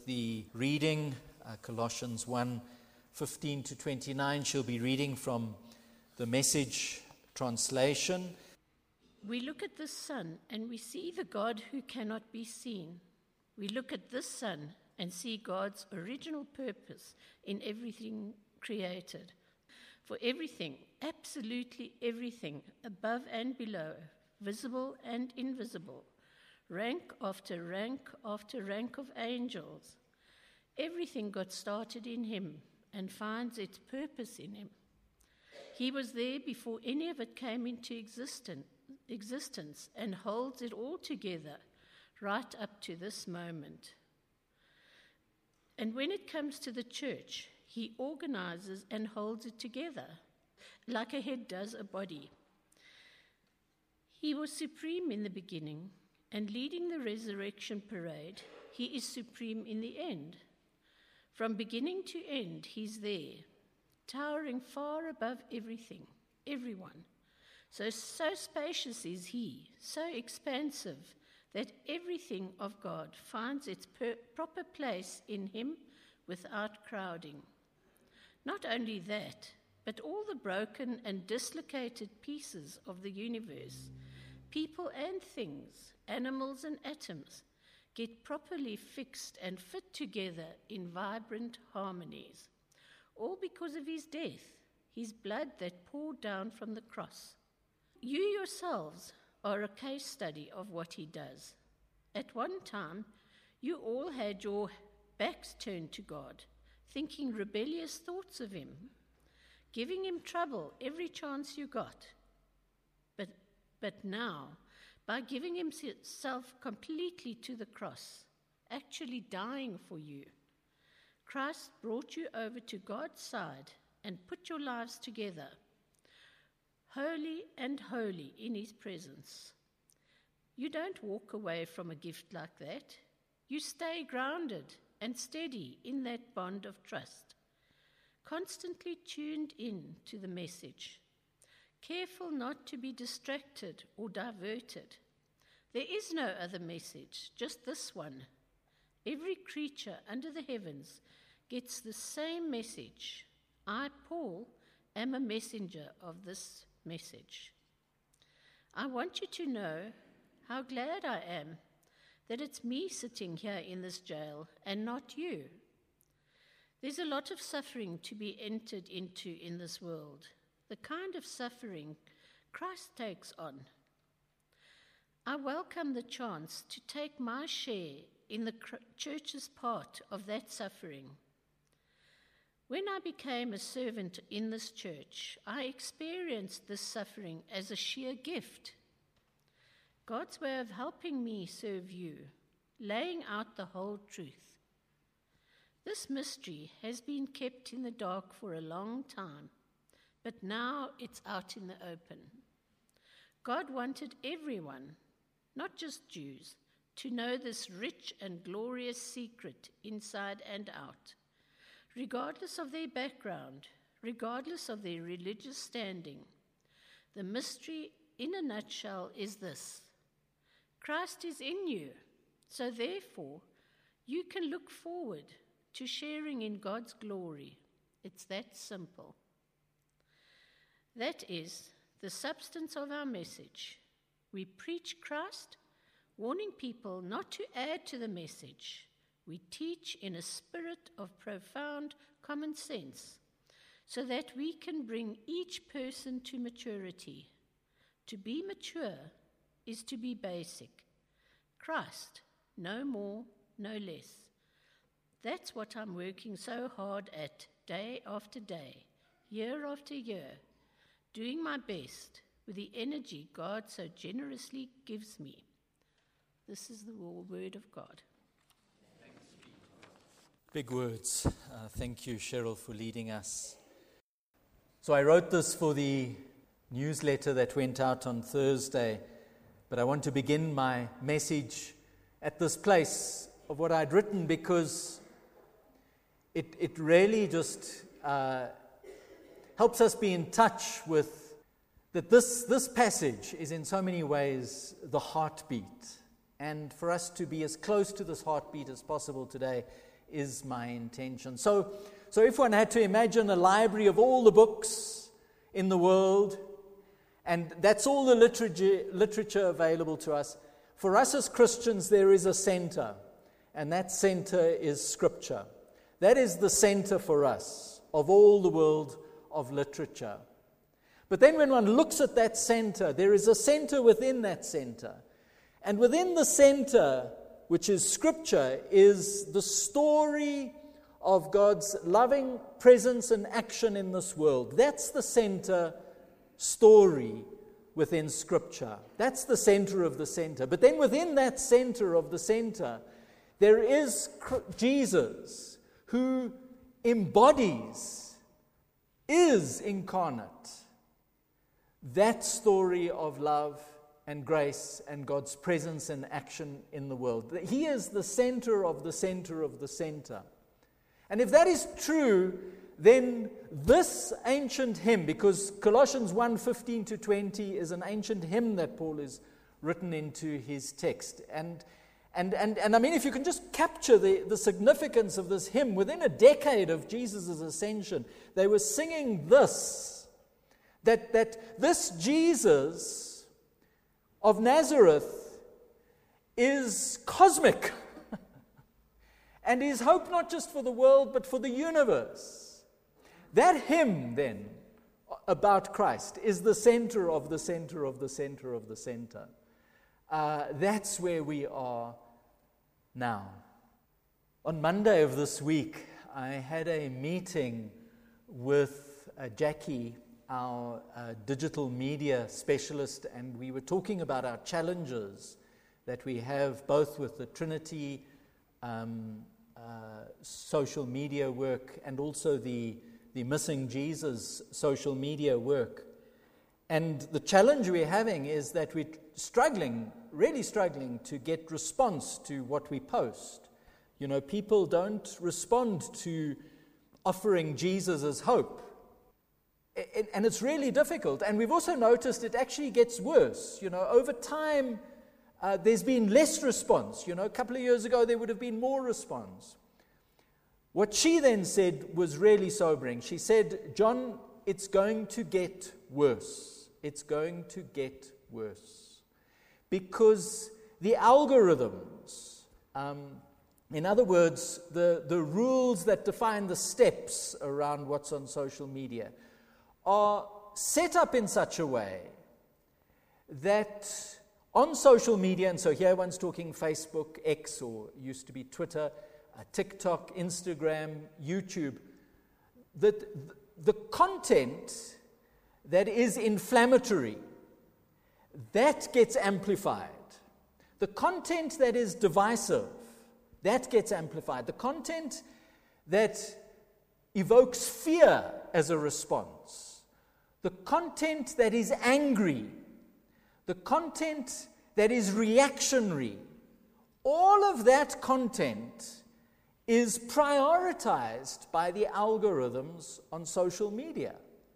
The reading, Colossians 1:15 to 29, she'll be reading from the Message translation. We look at this sun and we see the God who cannot be seen. We look at this sun and see God's original purpose in everything created. For everything, absolutely everything, above and below, visible and invisible, rank after rank after rank of angels, everything got started in him and finds its purpose in him. He was there before any of it came into existence and holds it all together right up to this moment. And when it comes to the church, he organizes and holds it together like a head does a body. He was supreme in the beginning, and leading the resurrection parade, he is supreme in the end. From beginning to end, he's there, towering far above everything, everyone. So spacious is he, so expansive, that everything of God finds its proper place in him without crowding. Not only that, but all the broken and dislocated pieces of the universe, people and things, animals and atoms, get properly fixed and fit together in vibrant harmonies, all because of his death, his blood that poured down from the cross. You yourselves are a case study of what he does. At one time, you all had your backs turned to God, thinking rebellious thoughts of him, giving him trouble every chance you got. But now, by giving himself completely to the cross, actually dying for you, Christ brought you over to God's side and put your lives together, holy and holy in his presence. You don't walk away from a gift like that. You stay grounded and steady in that bond of trust, constantly tuned in to the message, careful not to be distracted or diverted. There is no other message, just this one. Every creature under the heavens gets the same message. I, Paul, am a messenger of this message. I want you to know how glad I am that it's me sitting here in this jail and not you. There's a lot of suffering to be entered into in this world, the kind of suffering Christ takes on. I welcome the chance to take my share in the church's part of that suffering. When I became a servant in this church, I experienced this suffering as a sheer gift. God's way of helping me serve you, laying out the whole truth. This mystery has been kept in the dark for a long time, but now it's out in the open. God wanted everyone, not just Jews, to know this rich and glorious secret inside and out, regardless of their background, regardless of their religious standing. The mystery, in a nutshell, is this: Christ is in you, so therefore you can look forward to sharing in God's glory. It's that simple. That is the substance of our message. We preach Christ, warning people not to add to the message. We teach in a spirit of profound common sense, so that we can bring each person to maturity. To be mature is to be basic. Christ, no more, no less. That's what I'm working so hard at, day after day, year after year, doing my best with the energy God so generously gives me. This is the word of God. Big words. Thank you, Cheryl, for leading us. So I wrote this for the newsletter that went out on Thursday, but I want to begin my message at this place of what I'd written, because it really just helps us be in touch with that this passage is in so many ways the heartbeat. And for us to be as close to this heartbeat as possible today is my intention. So if one had to imagine a library of all the books in the world, and that's all the literature available to us, for us as Christians there is a center, and that center is Scripture. That is the center for us of all the world of literature. But then when one looks at that center, there is a center within that center. And within the center, which is Scripture, is the story of God's loving presence and action in this world. That's the center story within Scripture. That's the center of the center. But then within that center of the center, there is Jesus, who embodies, is incarnate, that story of love and grace and God's presence and action in the world. He is the center of the center of the center. And if that is true, then this ancient hymn, because Colossians 1:15-20 is an ancient hymn that Paul has written into his text. And I mean, if you can just capture the significance of this hymn, within a decade of Jesus' ascension, they were singing this, that this Jesus of Nazareth is cosmic and is hope not just for the world but for the universe. That hymn then about Christ is the center of the center of the center of the center. That's where we are now. On Monday of this week, I had a meeting with Jackie, our digital media specialist, and we were talking about our challenges that we have both with the Trinity social media work and also the Missing Jesus social media work. And the challenge we're having is that we're really struggling to get response to what we post. You know, people don't respond to offering Jesus as hope. And it's really difficult. And we've also noticed it actually gets worse. You know, over time, there's been less response. You know, a couple of years ago, there would have been more response. What she then said was really sobering. She said, John, it's going to get worse. It's going to get worse. Because the algorithms, in other words, the rules that define the steps around what's on social media, are set up in such a way that on social media, and so here one's talking Facebook, X, or used to be Twitter, TikTok, Instagram, YouTube, that the content that is inflammatory, that gets amplified. The content that is divisive, that gets amplified. The content that evokes fear as a response, the content that is angry, the content that is reactionary, all of that content is prioritized by the algorithms on social media.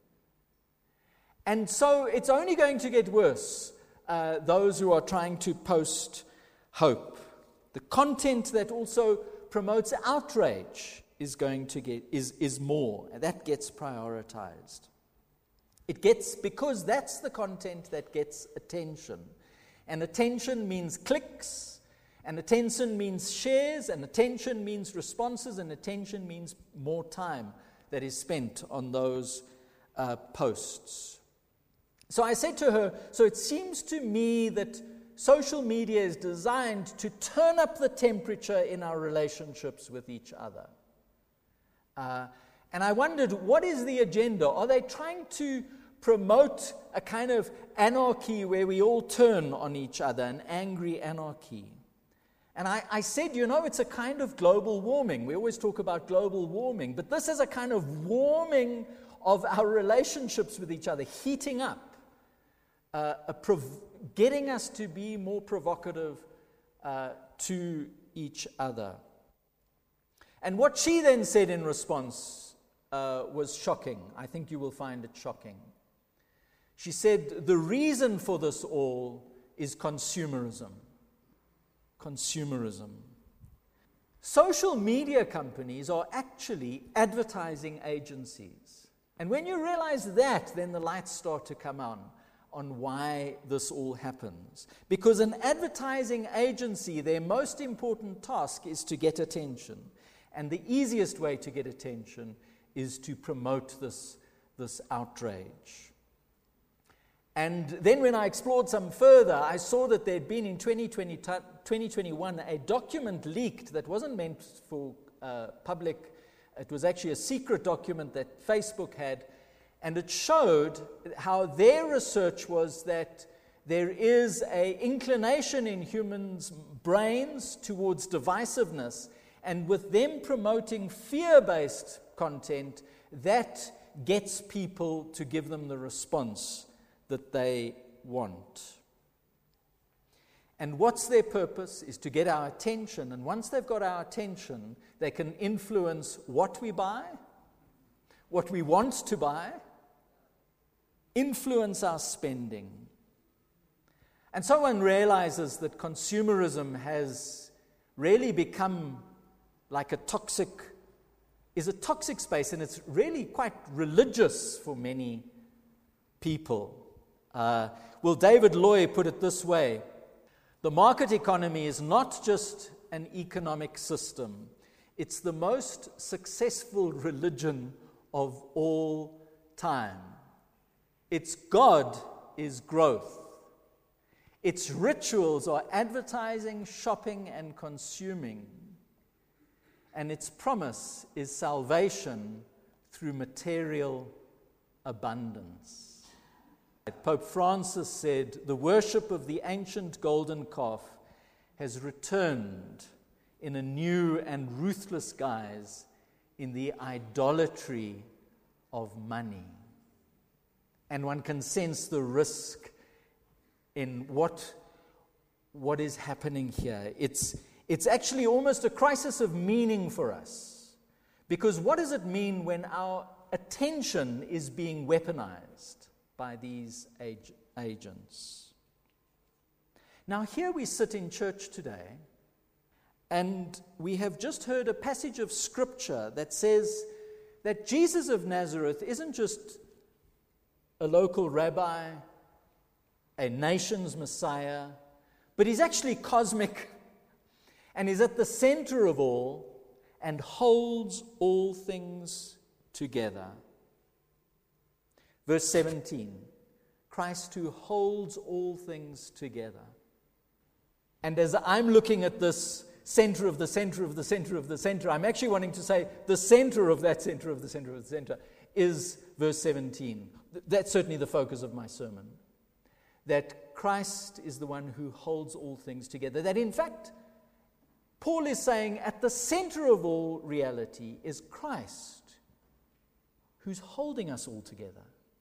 And so it's only going to get worse, those who are trying to post hope. The content that also promotes outrage is going to get is more, and that gets prioritized. Because that's the content that gets attention. And attention means clicks, and attention means shares, and attention means responses, and attention means more time that is spent on those posts. So I said to her, so it seems to me that social media is designed to turn up the temperature in our relationships with each other. And I wondered, what is the agenda? Are they trying to promote a kind of anarchy where we all turn on each other, an angry anarchy? And I said, you know, it's a kind of global warming. We always talk about global warming, but this is a kind of warming of our relationships with each other, heating up, getting us to be more provocative to each other. And what she then said in response was shocking. I think you will find it shocking. She said, the reason for this all is consumerism. Consumerism. Social media companies are actually advertising agencies. And when you realize that, then the lights start to come on why this all happens. Because an advertising agency, their most important task is to get attention. And the easiest way to get attention is to promote this outrage. And then when I explored some further, I saw that there had been in 2021 a document leaked that wasn't meant for public. It was actually a secret document that Facebook had, and it showed how their research was that there is an inclination in humans' brains towards divisiveness, and with them promoting fear-based content, that gets people to give them the response that they want. And what's their purpose is to get our attention, and once they've got our attention, they can influence what we buy, what we want to buy, influence our spending. And so one realizes that consumerism has really become like a toxic space, and it's really quite religious for many people. Well, David Loy put it this way: the market economy is not just an economic system, it's the most successful religion of all time. Its God is growth. Its rituals are advertising, shopping, and consuming. And its promise is salvation through material abundance. Pope Francis said, "The worship of the ancient golden calf has returned in a new and ruthless guise in the idolatry of money." And one can sense the risk in what is happening here. It's actually almost a crisis of meaning for us. Because what does it mean when our attention is being weaponized by these agents? Now, here we sit in church today, and we have just heard a passage of Scripture that says that Jesus of Nazareth isn't just a local rabbi, a nation's Messiah, but he's actually cosmic, and is at the center of all and holds all things together. Verse 17, Christ who holds all things together. And as I'm looking at this center of the center of the center of the center, I'm actually wanting to say the center of that center of the center of the center is verse 17. That's certainly the focus of my sermon. That Christ is the one who holds all things together. That in fact, Paul is saying at the center of all reality is Christ, who's holding us all together.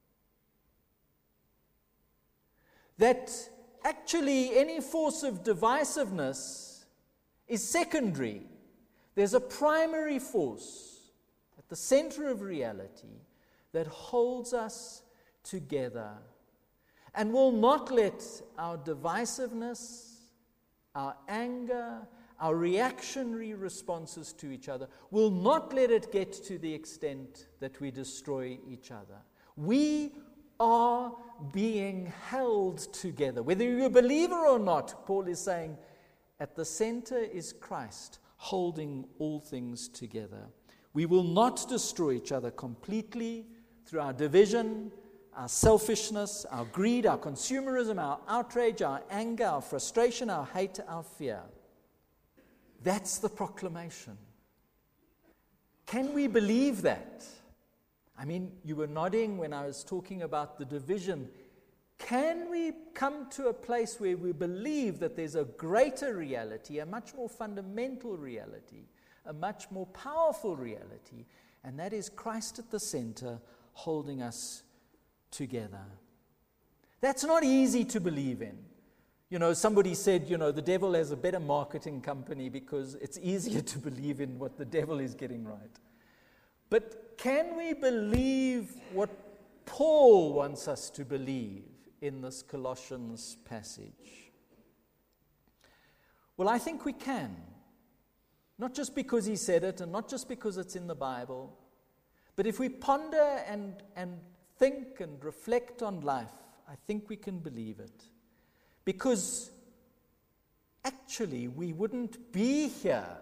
That actually any force of divisiveness is secondary. There's a primary force at the center of reality that holds us together and will not let our divisiveness, our anger, our reactionary responses to each other, will not let it get to the extent that we destroy each other. We are being held together. Whether you're a believer or not, Paul is saying, at the center is Christ, holding all things together. We will not destroy each other completely through our division, our selfishness, our greed, our consumerism, our outrage, our anger, our frustration, our hate, our fear. That's the proclamation. Can we believe that? I mean, you were nodding when I was talking about the division. Can we come to a place where we believe that there's a greater reality, a much more fundamental reality, a much more powerful reality, and that is Christ at the center holding us together? That's not easy to believe in. You know, somebody said, the devil has a better marketing company because it's easier to believe in what the devil is getting right. But can we believe what Paul wants us to believe in this Colossians passage? Well, I think we can. Not just because he said it and not just because it's in the Bible, but if we ponder and think and reflect on life, I think we can believe it. Because actually, we wouldn't be here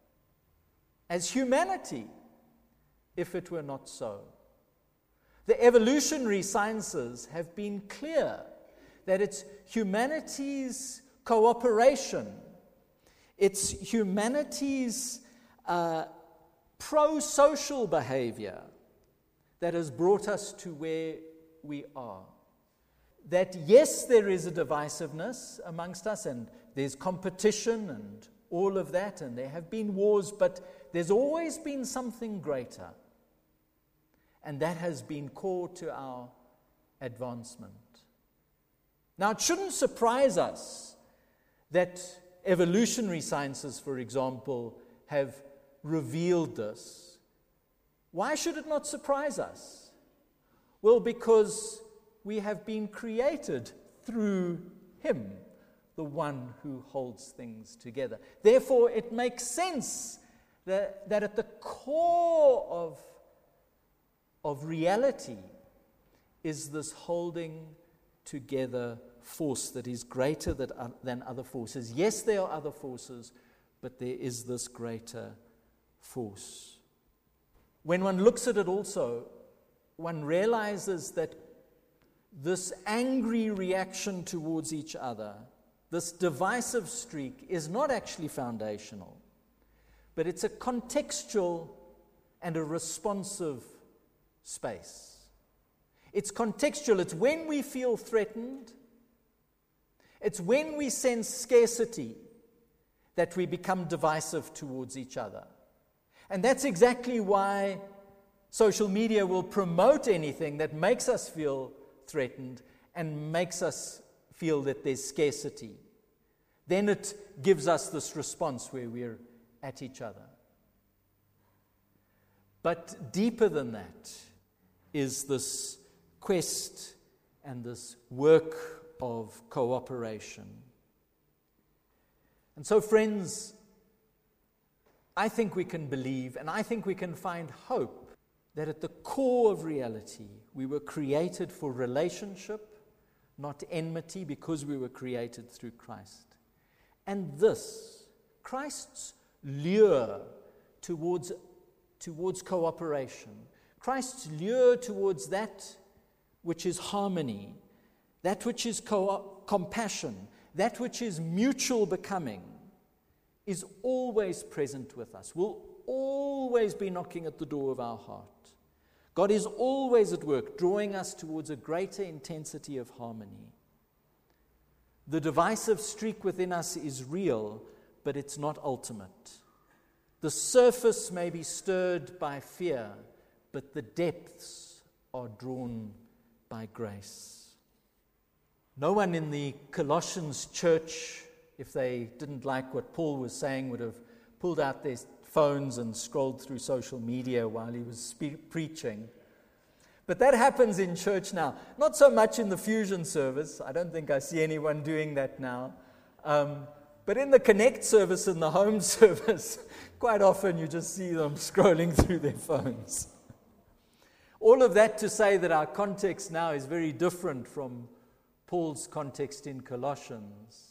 as humanity if it were not so. The evolutionary sciences have been clear that it's humanity's cooperation, it's humanity's pro-social behavior that has brought us to where we are. That yes, there is a divisiveness amongst us, and there's competition and all of that, and there have been wars, but there's always been something greater. And that has been core to our advancement. Now, it shouldn't surprise us that evolutionary sciences, for example, have revealed this. Why should it not surprise us? Well, because we have been created through Him, the one who holds things together. Therefore, it makes sense that at the core of reality is this holding together force that is greater than other forces. Yes, there are other forces, but there is this greater force. When one looks at it also, one realizes that this angry reaction towards each other, this divisive streak, is not actually foundational, but it's a contextual and a responsive space. It's contextual. It's when we feel threatened. It's when we sense scarcity that we become divisive towards each other. And that's exactly why social media will promote anything that makes us feel threatened and makes us feel that there's scarcity. Then it gives us this response where we're at each other. But deeper than that is this quest and this work of cooperation. And so, friends, I think we can believe and I think we can find hope that at the core of reality, we were created for relationship, not enmity, because we were created through Christ. And this, Christ's lure towards cooperation, Christ's lure towards that which is harmony, that which is compassion, that which is mutual becoming, is always present with us, will always be knocking at the door of our heart. God is always at work, drawing us towards a greater intensity of harmony. The divisive streak within us is real, but it's not ultimate. The surface may be stirred by fear, but the depths are drawn by grace. No one in the Colossians church, if they didn't like what Paul was saying, would have pulled out their phones and scrolled through social media while he was preaching. But that happens in church now. Not so much in the fusion service. I don't think I see anyone doing that now. But in the Connect service and the home service, quite often you just see them scrolling through their phones. All of that to say that our context now is very different from Paul's context in Colossians.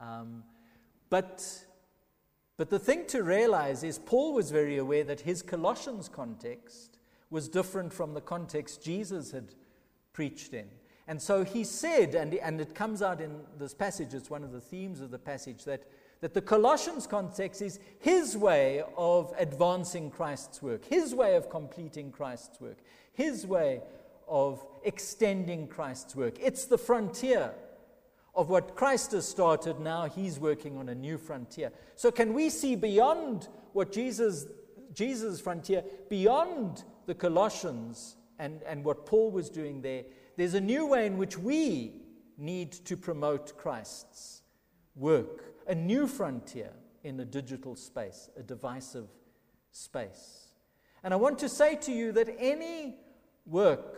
But the thing to realize is Paul was very aware that his Colossians context was different from the context Jesus had preached in. And so he said, and it comes out in this passage, it's one of the themes of the passage, that the Colossians context is his way of advancing Christ's work, his way of completing Christ's work, his way of extending Christ's work. It's the frontier of what Christ has started. Now he's working on a new frontier. So can we see beyond what Jesus' frontier, beyond the Colossians and what Paul was doing there? There's a new way in which we need to promote Christ's work, a new frontier in a digital space, a divisive space. And I want to say to you that any work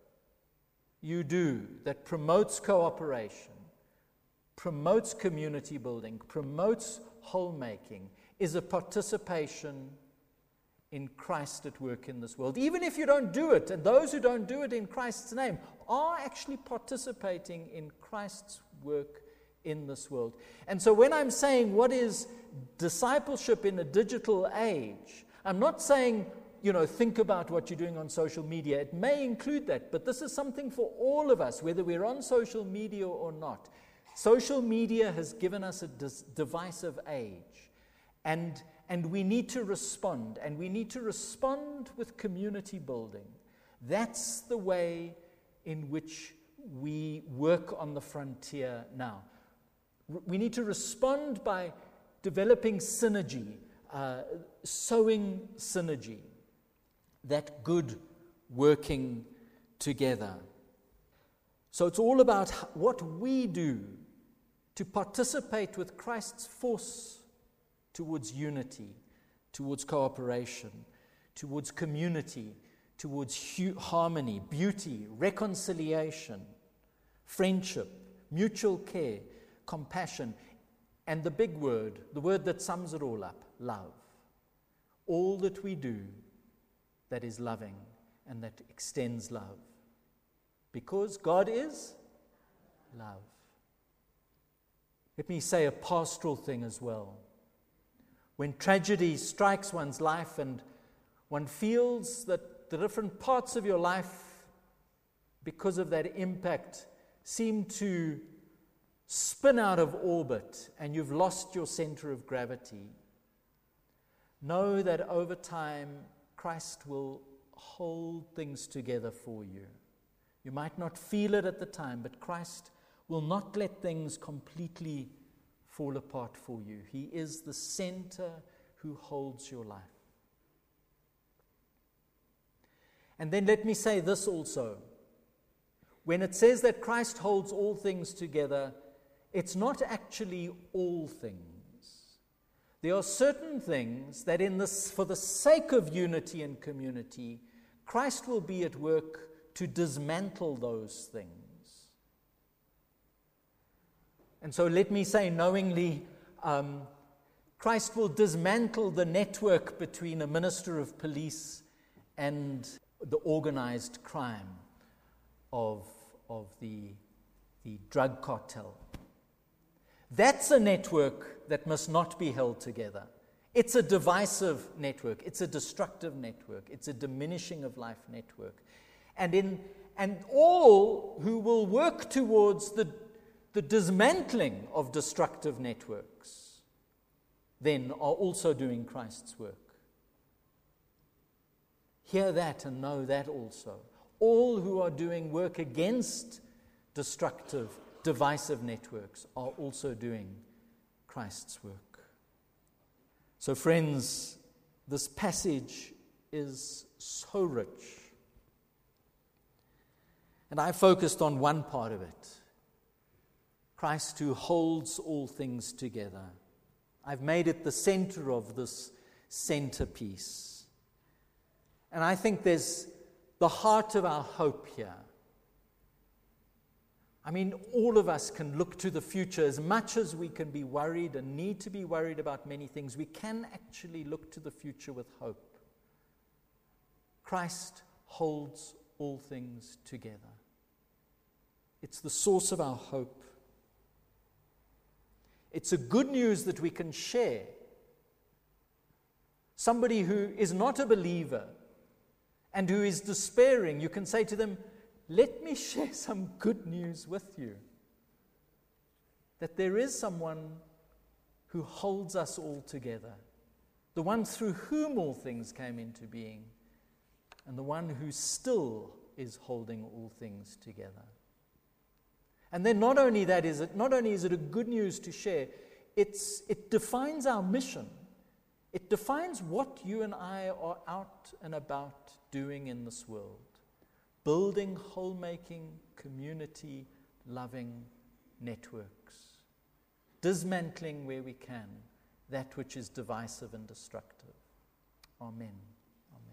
you do that promotes cooperation, promotes community building, promotes whole-making, is a participation in Christ at work in this world. Even if you don't do it, and those who don't do it in Christ's name are actually participating in Christ's work in this world. And so when I'm saying what is discipleship in a digital age, I'm not saying, think about what you're doing on social media. It may include that, but this is something for all of us, whether we're on social media or not. Social media has given us a divisive age, and we need to respond, and we need to respond with community building. That's the way in which we work on the frontier now. We need to respond by developing synergy, sowing synergy, that good working together. So it's all about what we do to participate with Christ's force towards unity, towards cooperation, towards community, towards harmony, beauty, reconciliation, friendship, mutual care, compassion, and the big word, the word that sums it all up, love. All that we do that is loving and that extends love. Because God is love. Let me say a pastoral thing as well. When tragedy strikes one's life and one feels that the different parts of your life, because of that impact, seem to spin out of orbit and you've lost your center of gravity, know that over time Christ will hold things together for you. You might not feel it at the time, but Christ will not let things completely fall apart for you. He is the center who holds your life. And then let me say this also. When it says that Christ holds all things together, it's not actually all things. There are certain things that for the sake of unity and community, Christ will be at work to dismantle those things. And so let me say knowingly, Christ will dismantle the network between a minister of police and the organized crime of the drug cartel. That's a network that must not be held together. It's a divisive network. It's a destructive network. It's a diminishing of life network. And all who will work towards the dismantling of destructive networks then are also doing Christ's work. Hear that and know that also. All who are doing work against destructive, divisive networks are also doing Christ's work. So friends, this passage is so rich. And I focused on one part of it. Christ who holds all things together. I've made it the center of this centerpiece. And I think there's the heart of our hope here. I mean, all of us can look to the future. As much as we can be worried and need to be worried about many things, we can actually look to the future with hope. Christ holds all things together. It's the source of our hope. It's a good news that we can share. Somebody who is not a believer and who is despairing, you can say to them, let me share some good news with you. That there is someone who holds us all together. The one through whom all things came into being. And the one who still is holding all things together. And then not only is it a good news to share, it defines our mission. It defines what you and I are out and about doing in this world. Building, whole-making, community-loving networks. Dismantling where we can that which is divisive and destructive. Amen.